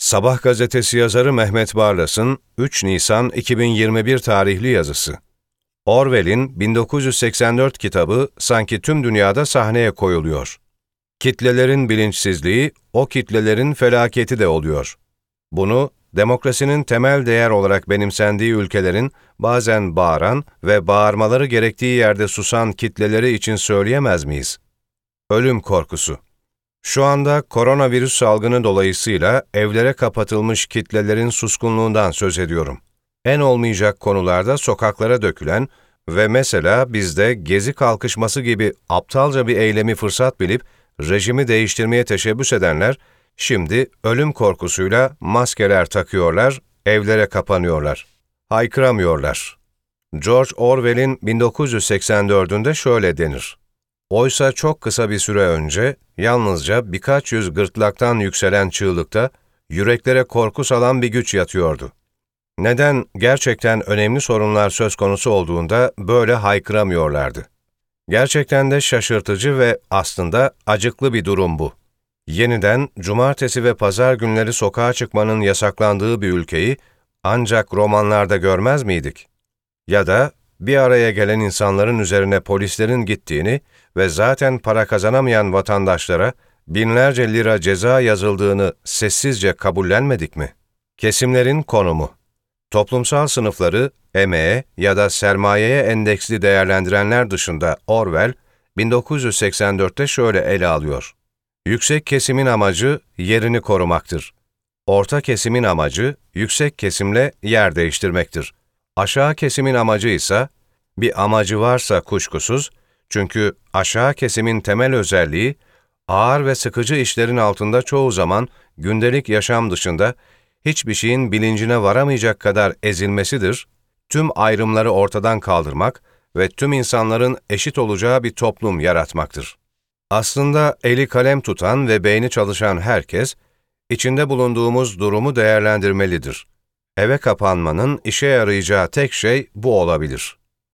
Sabah gazetesi yazarı Mehmet Barlas'ın 3 Nisan 2021 tarihli yazısı. Orwell'in 1984 kitabı sanki tüm dünyada sahneye koyuluyor. Kitlelerin bilinçsizliği, o kitlelerin felaketi de oluyor. Bunu, demokrasinin temel değer olarak benimsendiği ülkelerin bazen bağıran ve bağırmaları gerektiği yerde susan kitleleri için söyleyemez miyiz? Ölüm korkusu. Şu anda koronavirüs salgını dolayısıyla evlere kapatılmış kitlelerin suskunluğundan söz ediyorum. En olmayacak konularda sokaklara dökülen ve mesela bizde Gezi kalkışması gibi aptalca bir eylemi fırsat bilip rejimi değiştirmeye teşebbüs edenler, şimdi ölüm korkusuyla maskeler takıyorlar, evlere kapanıyorlar. Haykıramıyorlar. George Orwell'in 1984'ünde şöyle denir. Oysa çok kısa bir süre önce, yalnızca birkaç yüz gırtlaktan yükselen çığlıkta, yüreklere korku salan bir güç yatıyordu. Neden gerçekten önemli sorunlar söz konusu olduğunda böyle haykıramıyorlardı? Gerçekten de şaşırtıcı ve aslında acıklı bir durum bu. Yeniden cumartesi ve pazar günleri sokağa çıkmanın yasaklandığı bir ülkeyi ancak romanlarda görmez miydik? Ya da bir araya gelen insanların üzerine polislerin gittiğini ve zaten para kazanamayan vatandaşlara binlerce lira ceza yazıldığını sessizce kabullenmedik mi? Kesimlerin konumu. Toplumsal sınıfları emeğe ya da sermayeye endeksli değerlendirenler dışında Orwell, 1984'te şöyle ele alıyor. Yüksek kesimin amacı yerini korumaktır. Orta kesimin amacı yüksek kesimle yer değiştirmektir. Aşağı kesimin amacı ise, bir amacı varsa kuşkusuz, çünkü aşağı kesimin temel özelliği, ağır ve sıkıcı işlerin altında çoğu zaman gündelik yaşam dışında hiçbir şeyin bilincine varamayacak kadar ezilmesidir, tüm ayrımları ortadan kaldırmak ve tüm insanların eşit olacağı bir toplum yaratmaktır. Aslında eli kalem tutan ve beyni çalışan herkes, içinde bulunduğumuz durumu değerlendirmelidir. Eve kapanmanın işe yarayacağı tek şey bu olabilir.